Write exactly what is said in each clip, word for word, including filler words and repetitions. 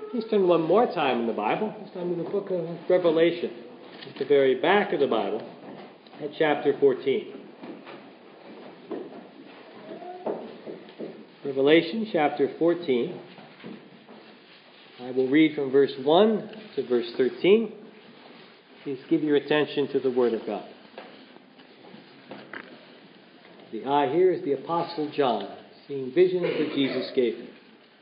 Let's turn one more time in the Bible. This time in the book of Revelation. At the very back of the Bible, at chapter fourteen. Revelation chapter fourteen. I will read from verse one to verse thirteen. Please give your attention to the Word of God. The I here is the Apostle John, seeing visions that Jesus gave him.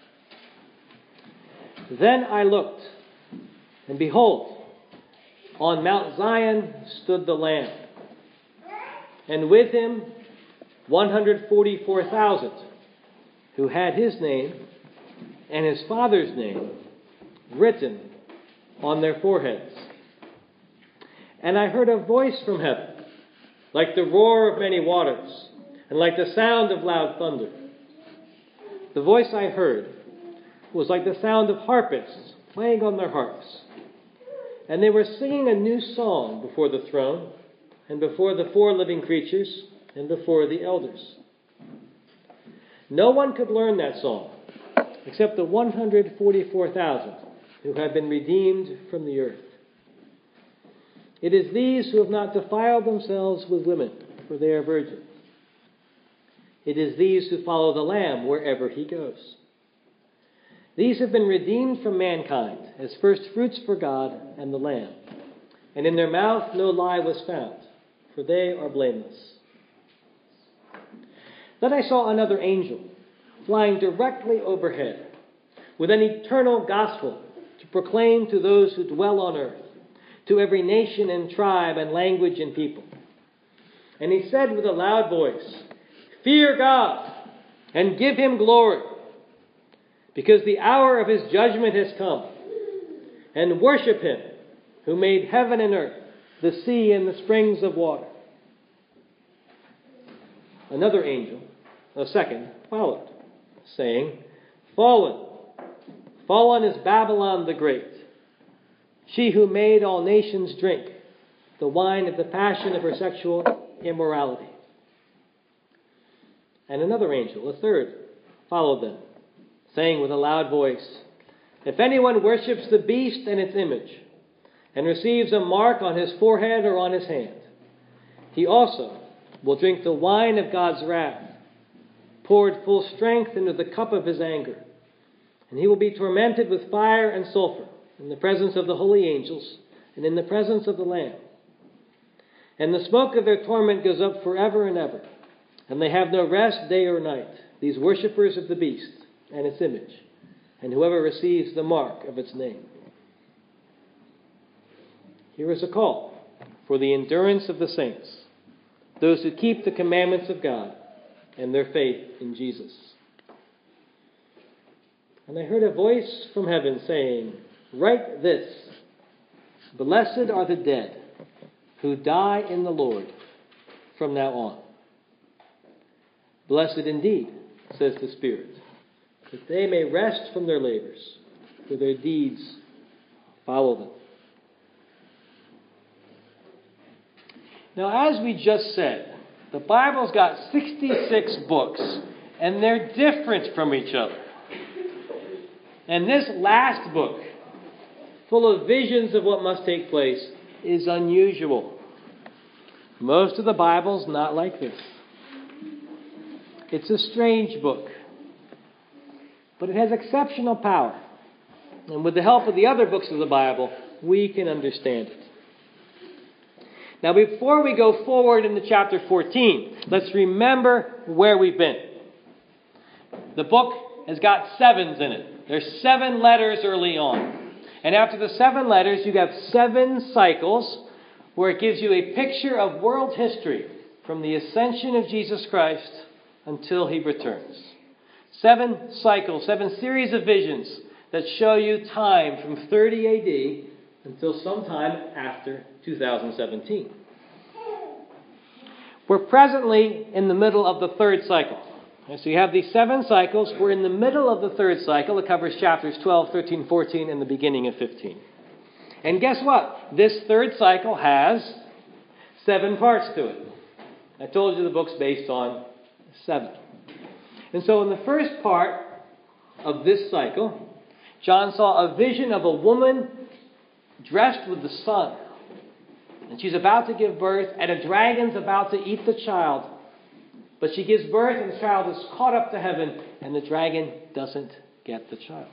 Then I looked, and behold, on Mount Zion stood the Lamb, and with him one hundred forty-four thousand, who had his name and his Father's name written on their foreheads. And I heard a voice from heaven, like the roar of many waters, and like the sound of loud thunder. The voice I heard was like the sound of harpists playing on their harps. And they were singing a new song before the throne, and before the four living creatures, and before the elders. No one could learn that song, except the one hundred forty-four thousand who have been redeemed from the earth. It is these who have not defiled themselves with women, for they are virgins. It is these who follow the Lamb wherever he goes. These have been redeemed from mankind as first fruits for God and the Lamb. And in their mouth no lie was found, for they are blameless. Then I saw another angel flying directly overhead with an eternal gospel to proclaim to those who dwell on earth, to every nation and tribe and language and people. And he said with a loud voice, "Fear God and give him glory, because the hour of his judgment has come. And worship him who made heaven and earth, the sea and the springs of water." Another angel, a second, followed, saying, "Fallen, fallen is Babylon the Great, she who made all nations drink the wine of the passion of her sexual immorality." And another angel, a third, followed them, saying with a loud voice, "If anyone worships the beast and its image, and receives a mark on his forehead or on his hand, he also will drink the wine of God's wrath, poured full strength into the cup of his anger. And he will be tormented with fire and sulfur in the presence of the holy angels and in the presence of the Lamb. And the smoke of their torment goes up forever and ever. And they have no rest day or night, these worshippers of the beast and its image, and whoever receives the mark of its name." Here is a call for the endurance of the saints, those who keep the commandments of God and their faith in Jesus. And I heard a voice from heaven saying, "Write this, blessed are the dead who die in the Lord from now on. Blessed indeed, says the Spirit, that they may rest from their labors, for their deeds follow them." Now, as we just said, the Bible's got sixty-six books, and they're different from each other. And this last book, full of visions of what must take place, is unusual. Most of the Bible's not like this. It's a strange book, but it has exceptional power. And with the help of the other books of the Bible, we can understand it. Now, before we go forward into chapter fourteen, let's remember where we've been. The book has got sevens in it. There's seven letters early on. And after the seven letters, you have seven cycles where it gives you a picture of world history from the ascension of Jesus Christ until he returns. Seven cycles, seven series of visions that show you time from thirty A D until sometime after two thousand seventeen. We're presently in the middle of the third cycle. And so you have these seven cycles. We're in the middle of the third cycle. It covers chapters twelve, thirteen, fourteen, and the beginning of fifteen. And guess what? This third cycle has seven parts to it. I told you the book's based on seven. And so in the first part of this cycle, John saw a vision of a woman dressed with the sun. And she's about to give birth, and a dragon's about to eat the child. But she gives birth, and the child is caught up to heaven, and the dragon doesn't get the child.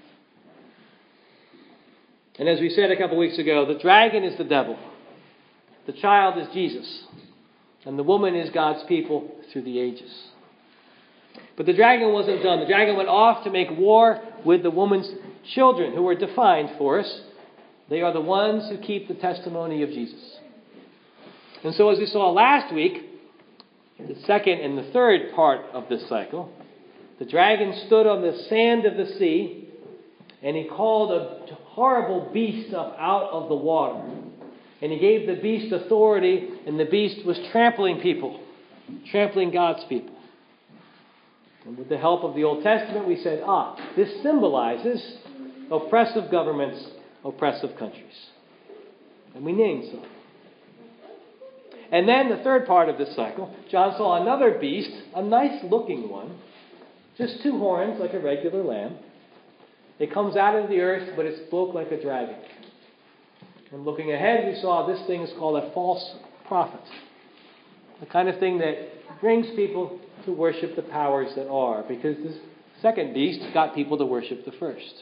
And as we said a couple weeks ago, the dragon is the devil. The child is Jesus. And the woman is God's people through the ages. But the dragon wasn't done. The dragon went off to make war with the woman's children, who were defined for us. They are the ones who keep the testimony of Jesus. And so as we saw last week, the second and the third part of this cycle, the dragon stood on the sand of the sea, and he called a horrible beast up out of the water. And he gave the beast authority, and the beast was trampling people, trampling God's people. And with the help of the Old Testament, we said, ah, this symbolizes oppressive governments, oppressive countries. And we named some. And then the third part of this cycle, John saw another beast, a nice looking one, just two horns like a regular lamb. It comes out of the earth, but it spoke like a dragon. And looking ahead, we saw this thing is called a false prophet. The kind of thing that brings people to worship the powers that are, because the second beast got people to worship the first.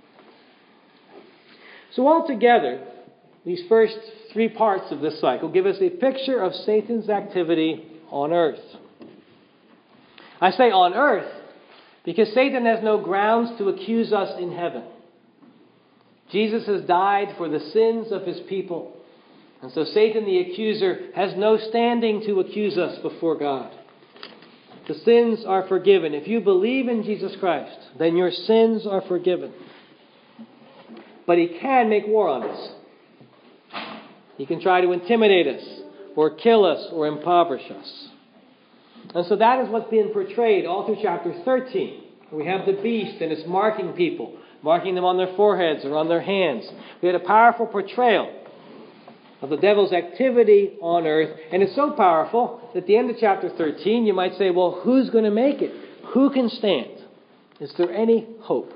So altogether, these first three parts of this cycle give us a picture of Satan's activity on earth. I say on earth because Satan has no grounds to accuse us in heaven. Jesus has died for the sins of his people. And so Satan the accuser has no standing to accuse us before God. The sins are forgiven. If you believe in Jesus Christ, then your sins are forgiven. But he can make war on us. He can try to intimidate us, or kill us, or impoverish us. And so that is what's being portrayed all through chapter thirteen. We have the beast, and it's marking people, marking them on their foreheads or on their hands. We had a powerful portrayal of the devil's activity on earth. And it's so powerful that at the end of chapter thirteen, you might say, well, who's going to make it? Who can stand? Is there any hope?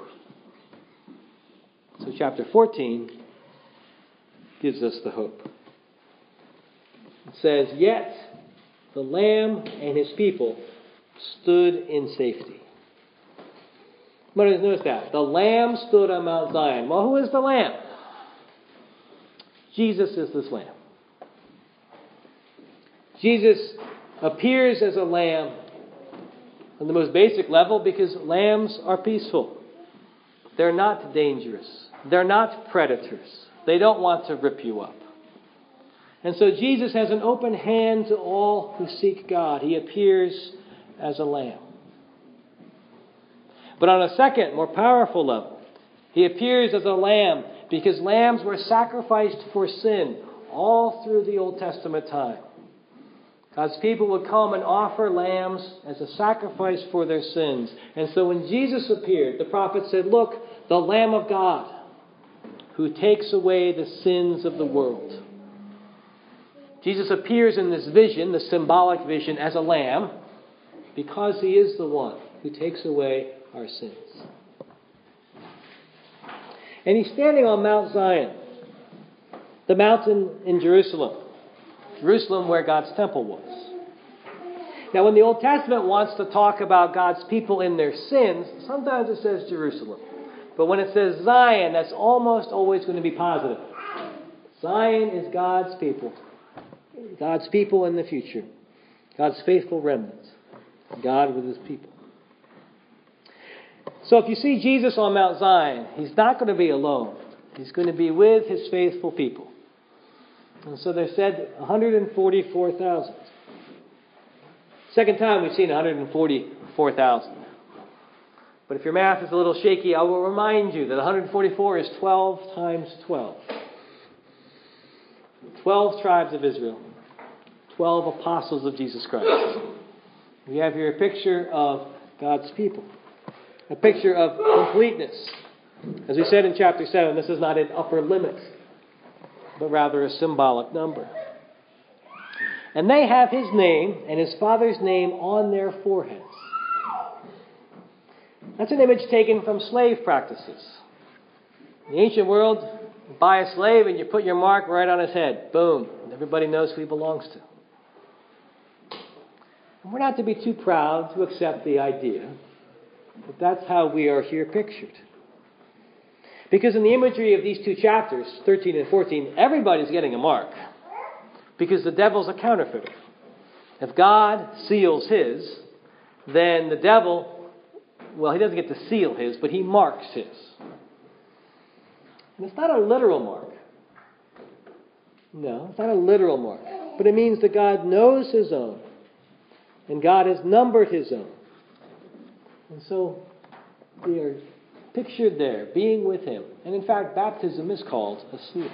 So chapter fourteen gives us the hope. It says, yet the Lamb and his people stood in safety. Notice that. The Lamb stood on Mount Zion. Well, who is the Lamb? Jesus is this Lamb. Jesus appears as a lamb on the most basic level because lambs are peaceful. They're not dangerous. They're not predators. They don't want to rip you up. And so Jesus has an open hand to all who seek God. He appears as a lamb. But on a second, more powerful level, he appears as a lamb because lambs were sacrificed for sin all through the Old Testament time. God's people would come and offer lambs as a sacrifice for their sins. And so when Jesus appeared, the prophet said, look, the Lamb of God who takes away the sins of the world. Jesus appears in this vision, the symbolic vision, as a lamb because he is the one who takes away our sins. And he's standing on Mount Zion, the mountain in Jerusalem. Jerusalem where God's temple was. Now when the Old Testament wants to talk about God's people in their sins, sometimes it says Jerusalem. But when it says Zion, that's almost always going to be positive. Zion is God's people. God's people in the future. God's faithful remnant. God with his people. So if you see Jesus on Mount Zion, he's not going to be alone. He's going to be with his faithful people. And so they're said one hundred forty-four thousand. Second time we've seen one hundred forty-four thousand. But if your math is a little shaky, I will remind you that one hundred forty-four is twelve times twelve. twelve tribes of Israel. twelve apostles of Jesus Christ. We have here a picture of God's people. A picture of completeness. As we said in chapter seven, this is not an upper limit, but rather a symbolic number. And they have his name and his Father's name on their foreheads. That's an image taken from slave practices. In the ancient world, you buy a slave and you put your mark right on his head. Boom. And everybody knows who he belongs to. And we're not to be too proud to accept the idea, but that's how we are here pictured. Because in the imagery of these two chapters, thirteen and fourteen, everybody's getting a mark. Because the devil's a counterfeiter. If God seals his, then the devil, well, he doesn't get to seal his, but he marks his. And it's not a literal mark. No, it's not a literal mark. But it means that God knows his own. And God has numbered his own. And so we are pictured there, being with him. And in fact, baptism is called a seal.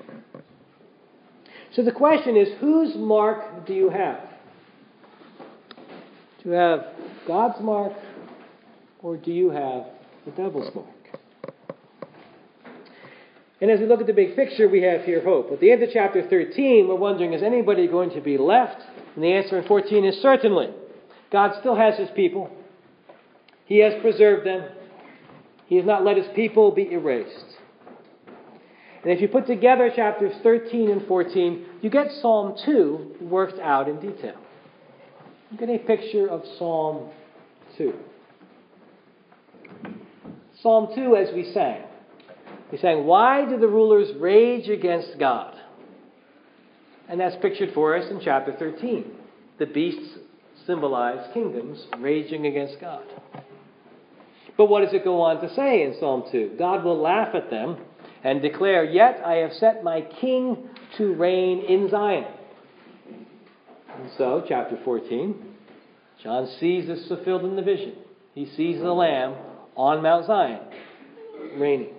So the question is, whose mark do you have? Do you have God's mark, or do you have the devil's mark? And as we look at the big picture, we have here hope. At the end of chapter thirteen, we're wondering, is anybody going to be left? And the answer in fourteen is certainly. God still has his people. He has preserved them. He has not let his people be erased. And if you put together chapters thirteen and fourteen, you get Psalm two worked out in detail. You get a picture of Psalm two. Psalm two, as we sang. We sang, why do the rulers rage against God? And that's pictured for us in chapter thirteen. The beasts symbolize kingdoms raging against God. But what does it go on to say in Psalm two? God will laugh at them and declare, yet I have set my king to reign in Zion. And so, chapter fourteen, John sees this fulfilled in the vision. He sees the Lamb on Mount Zion, reigning.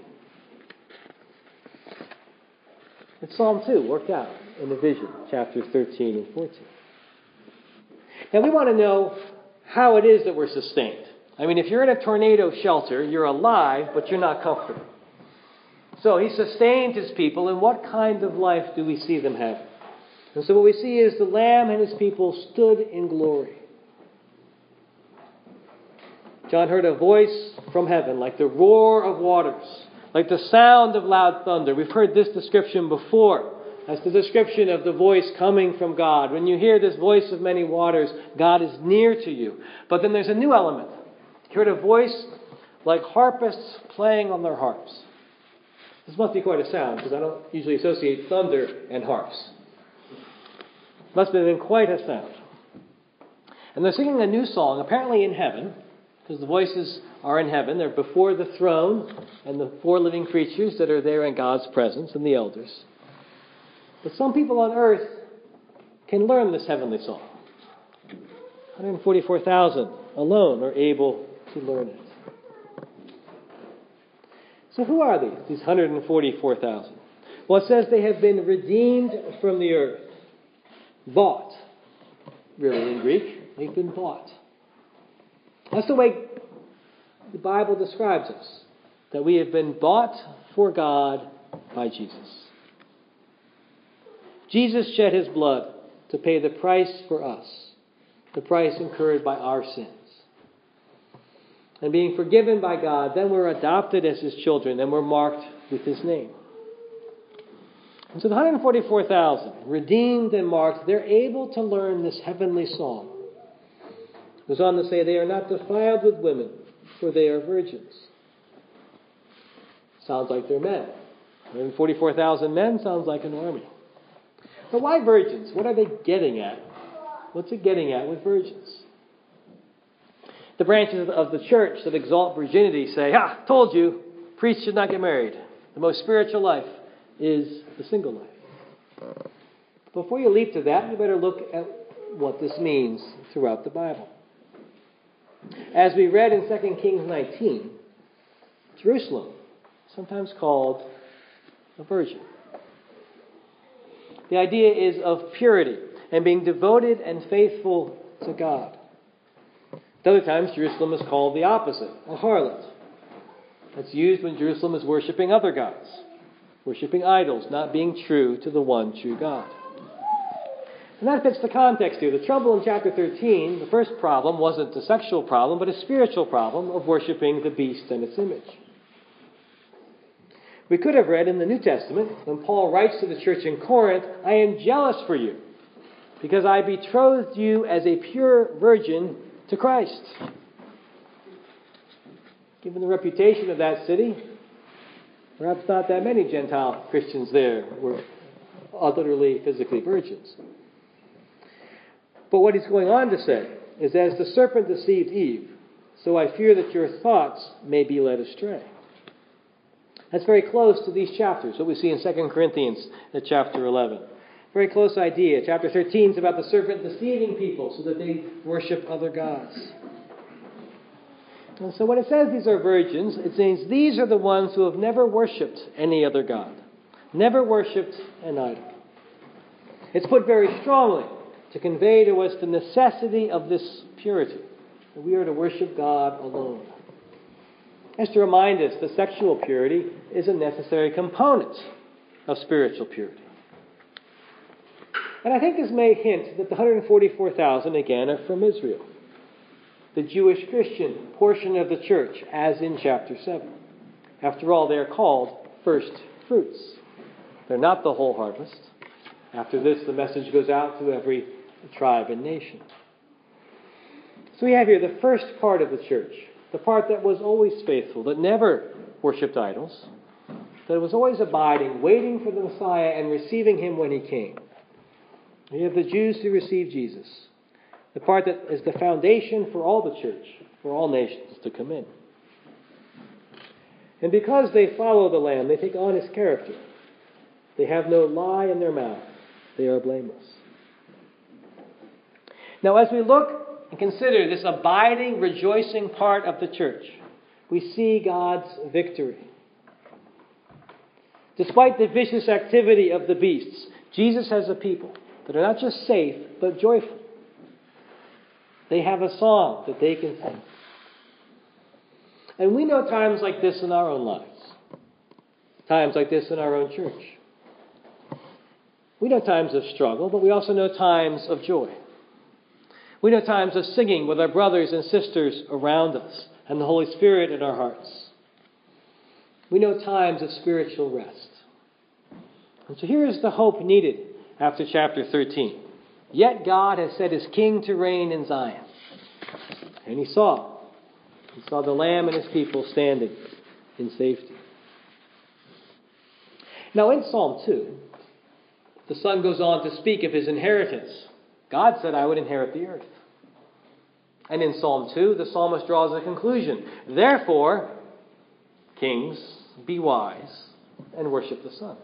It's Psalm two worked out in the vision, chapters thirteen and fourteen. Now we want to know how it is that we're sustained. I mean, if you're in a tornado shelter, you're alive, but you're not comfortable. So he sustained his people, and what kind of life do we see them having? And so what we see is the Lamb and his people stood in glory. John heard a voice from heaven, like the roar of waters, like the sound of loud thunder. We've heard this description before. That's the description of the voice coming from God. When you hear this voice of many waters, God is near to you. But then there's a new element. You heard a voice like harpists playing on their harps. This must be quite a sound, because I don't usually associate thunder and harps. Must have been quite a sound. And they're singing a new song, apparently in heaven, because the voices are in heaven. They're before the throne and the four living creatures that are there in God's presence and the elders. But some people on earth can learn this heavenly song. one hundred forty-four thousand alone are able to learn it. So who are these, these one hundred forty-four thousand? Well, it says they have been redeemed from the earth. Bought. Really, in Greek, they've been bought. That's the way the Bible describes us. That we have been bought for God by Jesus. Jesus shed his blood to pay the price for us. The price incurred by our sins. And being forgiven by God, then we're adopted as his children and we're marked with his name. And so the one hundred forty-four thousand, redeemed and marked, they're able to learn this heavenly song. It goes on to say, they are not defiled with women, for they are virgins. Sounds like they're men. one hundred forty-four thousand men sounds like an army. But why virgins? What are they getting at? What's it getting at with virgins? The branches of the church that exalt virginity say, ah, told you, priests should not get married. The most spiritual life is the single life. Before you leap to that, you better look at what this means throughout the Bible. As we read in Second Kings nineteen, Jerusalem, sometimes called a virgin. The idea is of purity and being devoted and faithful to God. At other times, Jerusalem is called the opposite, a harlot. That's used when Jerusalem is worshiping other gods, worshiping idols, not being true to the one true God. And that fits the context here. The trouble in chapter thirteen, the first problem wasn't a sexual problem, but a spiritual problem of worshiping the beast and its image. We could have read in the New Testament, when Paul writes to the church in Corinth, I am jealous for you, because I betrothed you as a pure virgin to Christ. Given the reputation of that city, perhaps not that many Gentile Christians there were utterly physically virgins. But what he's going on to say is, as the serpent deceived Eve, so I fear that your thoughts may be led astray. That's very close to these chapters, what we see in Second Corinthians at chapter eleven. Very close idea. Chapter thirteen is about the serpent deceiving people so that they worship other gods. And so when it says these are virgins, it means these are the ones who have never worshipped any other god, never worshipped an idol. It's put very strongly to convey to us the necessity of this purity, that we are to worship God alone. As to remind us that sexual purity is a necessary component of spiritual purity. And I think this may hint that the one hundred forty-four thousand, again, are from Israel, the Jewish Christian portion of the church, as in chapter seven. After all, they are called first fruits. They're not the whole harvest. After this, the message goes out to every tribe and nation. So we have here the first part of the church, the part that was always faithful, that never worshipped idols, that was always abiding, waiting for the Messiah and receiving him when he came. We have the Jews who received Jesus, the part that is the foundation for all the church, for all nations to come in. And because they follow the Lamb, they take on his character. They have no lie in their mouth. They are blameless. Now, as we look and consider this abiding, rejoicing part of the church, we see God's victory. Despite the vicious activity of the beasts, Jesus has a people that are not just safe, but joyful. They have a song that they can sing. And we know times like this in our own lives. Times like this in our own church. We know times of struggle, but we also know times of joy. We know times of singing with our brothers and sisters around us and the Holy Spirit in our hearts. We know times of spiritual rest. And so here is the hope needed after chapter thirteen. Yet God has set his king to reign in Zion. And he saw. He saw the Lamb and his people standing in safety. Now in Psalm two, the Son goes on to speak of his inheritance. God said, I would inherit the earth. And in Psalm two, the psalmist draws a conclusion. Therefore, kings, be wise and worship the Son.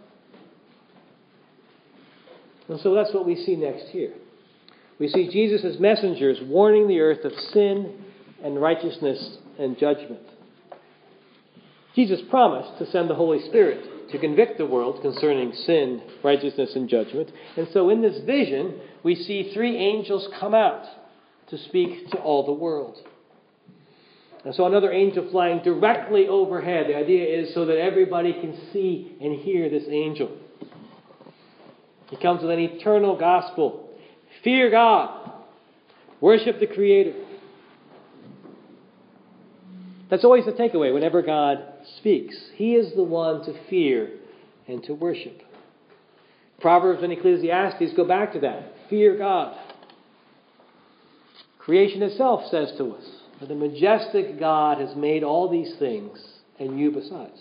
And so that's what we see next here. We see Jesus' messengers warning the earth of sin and righteousness and judgment. Jesus promised to send the Holy Spirit to convict the world concerning sin, righteousness, and judgment. And so in this vision, we see three angels come out to speak to all the world. And so another angel flying directly overhead. The idea is so that everybody can see and hear this angel. He comes with an eternal gospel. Fear God. Worship the Creator. That's always the takeaway whenever God speaks. He is the one to fear and to worship. Proverbs and Ecclesiastes go back to that. Fear God. Creation itself says to us that the majestic God has made all these things, and you besides.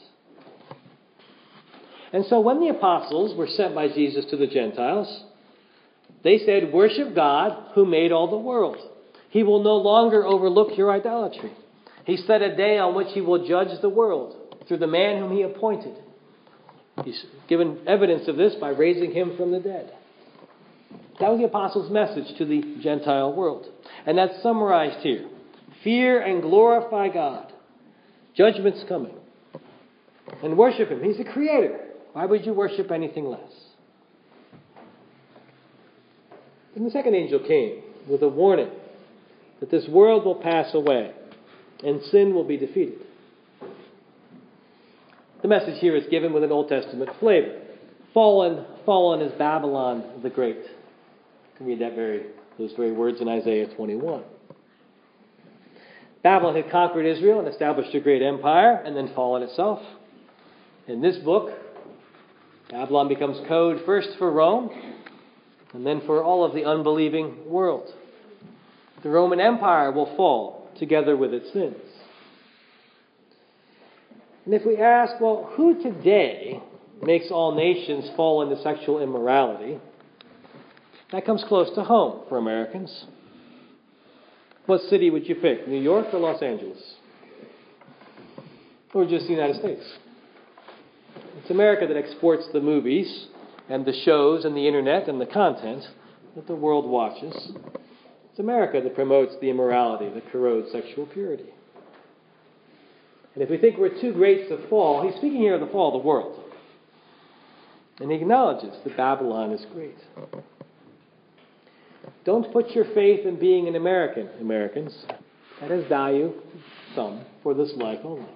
And so when the apostles were sent by Jesus to the Gentiles, they said, worship God who made all the world. He will no longer overlook your idolatry. He set a day on which he will judge the world through the man whom he appointed. He's given evidence of this by raising him from the dead. That was the apostles' message to the Gentile world. And that's summarized here. Fear and glorify God. Judgment's coming. And worship him. He's the creator. Why would you worship anything less? And the second angel came with a warning that this world will pass away and sin will be defeated. The message here is given with an Old Testament flavor. Fallen, fallen is Babylon the Great. You can read that very, those very words in Isaiah twenty-one. Babylon had conquered Israel and established a great empire and then fallen itself. In this book, Babylon becomes code first for Rome and then for all of the unbelieving world. The Roman Empire will fall together with its sins. And if we ask, well, who today makes all nations fall into sexual immorality? That comes close to home for Americans. What city would you pick, New York or Los Angeles? Or just the United States? It's America that exports the movies and the shows and the internet and the content that the world watches. It's America that promotes the immorality that corrodes sexual purity. And if we think we're too great to fall, he's speaking here of the fall of the world. And he acknowledges that Babylon is great. Don't put your faith in being an American, Americans. That has value, some, for this life only.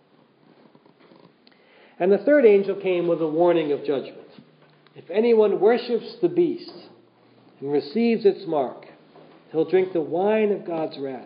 And the third angel came with a warning of judgment. If anyone worships the beast and receives its mark, he'll drink the wine of God's wrath.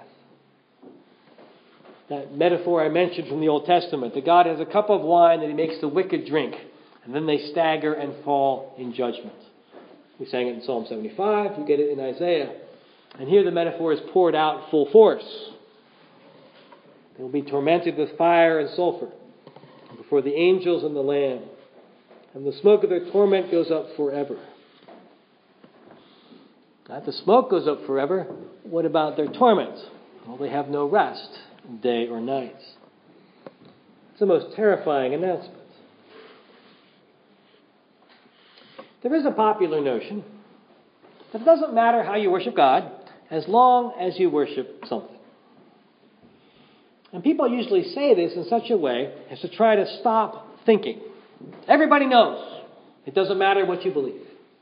That metaphor I mentioned from the Old Testament, that God has a cup of wine that he makes the wicked drink, and then they stagger and fall in judgment. We sang it in Psalm seventy-five, you get it in Isaiah. And here the metaphor is poured out full force. They will be tormented with fire and sulfur before the angels and the Lamb. And the smoke of their torment goes up forever. Now, if the smoke goes up forever, what about their torment? Well, they have no rest, day or night. It's the most terrifying announcement. There is a popular notion that it doesn't matter how you worship God as long as you worship something. And people usually say this in such a way as to try to stop thinking. Everybody knows. It doesn't matter what you believe.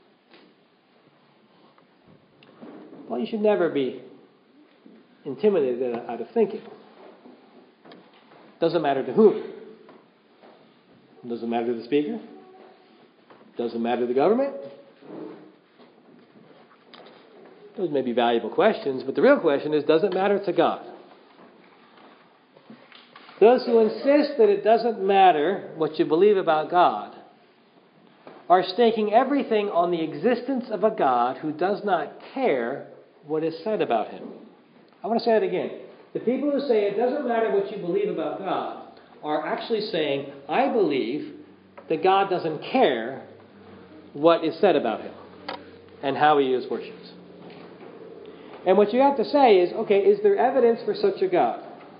Well, you should never be intimidated out of thinking. It doesn't matter to whom. It doesn't matter to the speaker. It doesn't matter to the government. Those may be valuable questions, but the real question is, does it matter to God? Those who insist that it doesn't matter what you believe about God are staking everything on the existence of a God who does not care what is said about him. I want to say that again. The people who say it doesn't matter what you believe about God are actually saying, I believe that God doesn't care what is said about him and how he is worshipped. And what you have to say is, okay, is there evidence for such a God?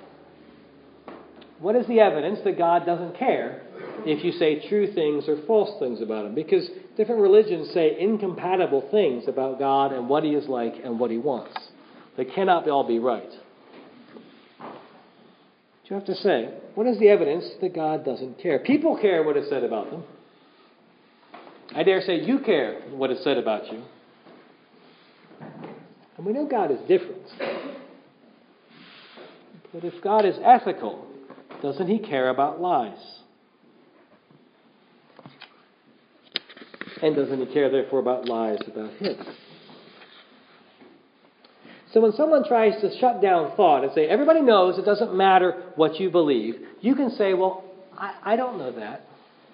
What is the evidence that God doesn't care if you say true things or false things about him? Because different religions say incompatible things about God and what he is like and what he wants. They cannot all be right. But you have to say, what is the evidence that God doesn't care? People care what is said about them. I dare say you care what is said about you. And we know God is different. But if God is ethical, doesn't he care about lies? And doesn't he care, therefore, about lies about him? So when someone tries to shut down thought and say, everybody knows it doesn't matter what you believe, you can say, well, I, I don't know that.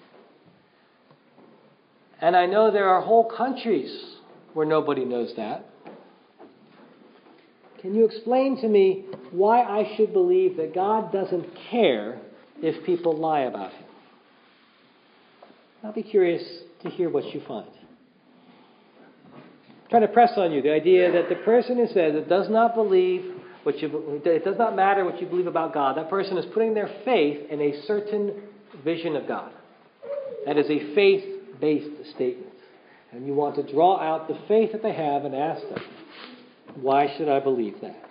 And I know there are whole countries where nobody knows that. Can you explain to me why I should believe that God doesn't care if people lie about him? I'll be curious to hear what you find. I'm trying to press on you the idea that the person who says it does not believe what you, it does not matter what you believe about God, that person is putting their faith in a certain vision of God. That is a faith-based statement. And you want to draw out the faith that they have and ask them, why should I believe that?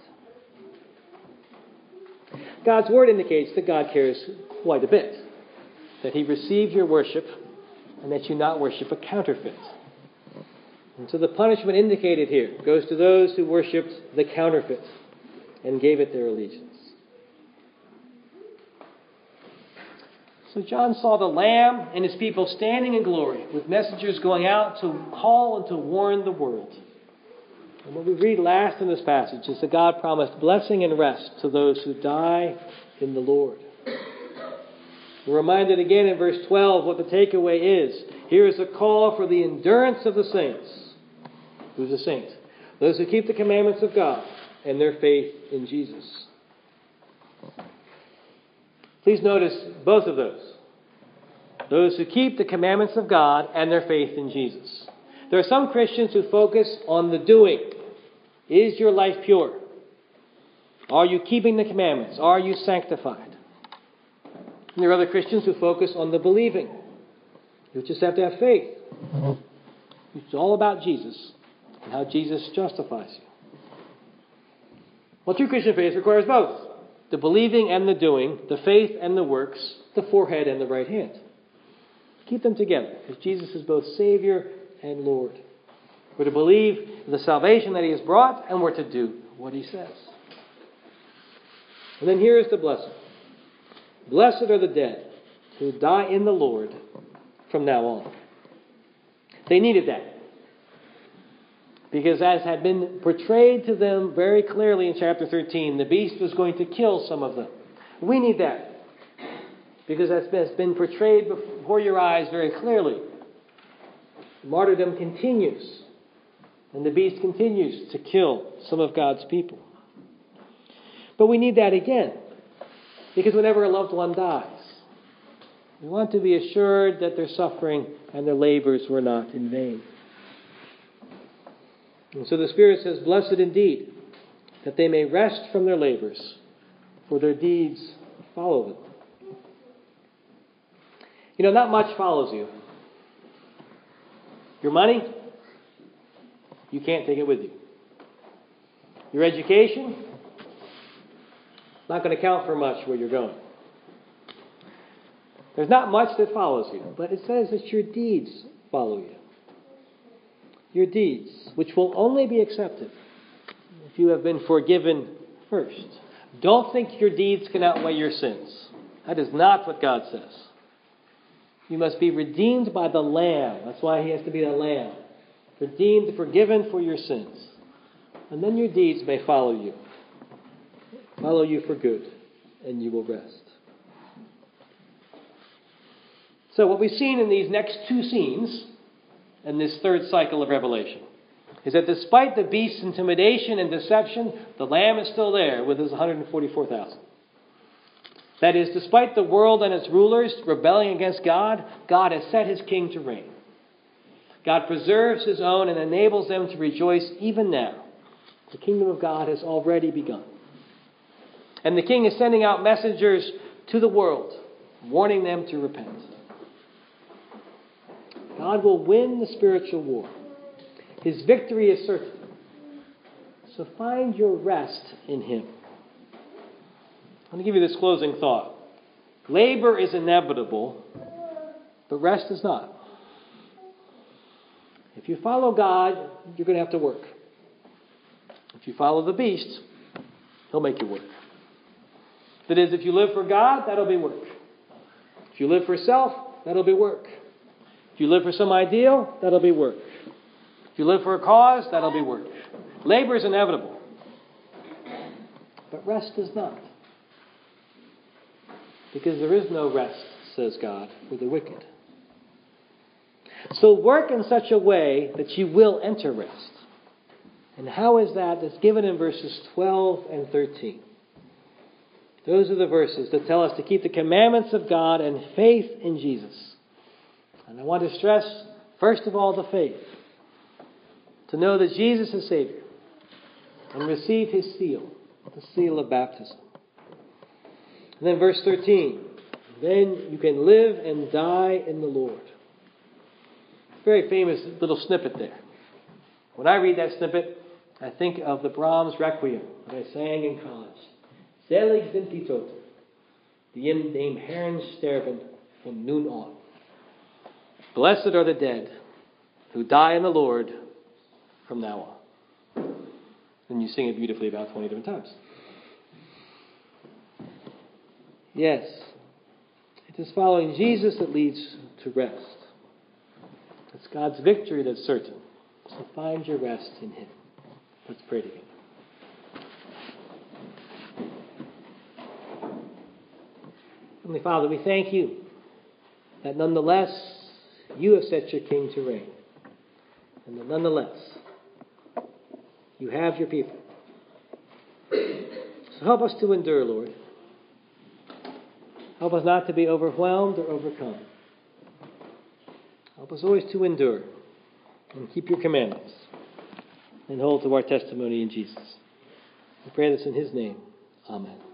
God's word indicates that God cares quite a bit. That he receives your worship and that you not worship a counterfeit. And so the punishment indicated here goes to those who worshipped the counterfeit and gave it their allegiance. So John saw the Lamb and his people standing in glory with messengers going out to call and to warn the world. And what we read last in this passage is that God promised blessing and rest to those who die in the Lord. We're reminded again in verse twelve what the takeaway is. Here is a call for the endurance of the saints. Who's a saint? Those who keep the commandments of God and their faith in Jesus. Please notice both of those. Those who keep the commandments of God and their faith in Jesus. There are some Christians who focus on the doing. Is your life pure? Are you keeping the commandments? Are you sanctified? And there are other Christians who focus on the believing. You just have to have faith. It's all about Jesus and how Jesus justifies you. Well, true Christian faith requires both. The believing and the doing, the faith and the works, the forehead and the right hand. Keep them together, because Jesus is both Savior and Lord. We're to believe in the salvation that He has brought, and we're to do what He says. And then here is the blessing. Blessed are the dead who die in the Lord from now on. They needed that. Because as had been portrayed to them very clearly in chapter thirteen, the beast was going to kill some of them. We need that. Because that's been portrayed before your eyes very clearly. Martyrdom continues. And the beast continues to kill some of God's people. But we need that again. Because whenever a loved one dies, we want to be assured that their suffering and their labors were not in vain. And so the Spirit says, blessed indeed, that they may rest from their labors, for their deeds follow them. You know, not much follows you. Your money, you can't take it with you. Your education, not going to count for much where you're going. There's not much that follows you, but it says that your deeds follow you. Your deeds, which will only be accepted if you have been forgiven first. Don't think your deeds can outweigh your sins. That is not what God says. You must be redeemed by the Lamb. That's why He has to be the Lamb. Redeemed, forgiven for your sins. And then your deeds may follow you. Follow you for good. And you will rest. So what we've seen in these next two scenes, in this third cycle of Revelation, is that despite the beast's intimidation and deception, the Lamb is still there with his one hundred forty-four thousand. That is, despite the world and its rulers rebelling against God, God has set His king to reign. God preserves His own and enables them to rejoice even now. The kingdom of God has already begun. And the king is sending out messengers to the world, warning them to repent. God will win the spiritual war. His victory is certain. So find your rest in Him. I'm going to give you this closing thought. Labor is inevitable, but rest is not. If you follow God, you're going to have to work. If you follow the beast, he'll make you work. That is, if you live for God, that'll be work. If you live for self, that'll be work. If you live for some ideal, that'll be work. If you live for a cause, that'll be work. Labor is inevitable, but rest is not. Because there is no rest, says God, for the wicked. So work in such a way that you will enter rest. And how is that? It's given in verses twelve and thirteen. Those are the verses that tell us to keep the commandments of God and faith in Jesus. And I want to stress, first of all, the faith. To know that Jesus is Savior. And receive His seal, the seal of baptism. And then verse thirteen. Then you can live and die in the Lord. Very famous little snippet there. When I read that snippet, I think of the Brahms Requiem that I sang in college. Selig sind die Toten, die in dem Herrn sterben von nun an. Blessed are the dead who die in the Lord from now on. And you sing it beautifully about twenty different times. Yes, it is following Jesus that leads to rest. It's God's victory that's certain. So find your rest in Him. Let's pray together. Heavenly Father, we thank you that nonetheless you have set your king to reign. And that nonetheless you have your people. So help us to endure, Lord. Help us not to be overwhelmed or overcome. Help us always to endure and keep your commandments and hold to our testimony in Jesus. We pray this in his name. Amen.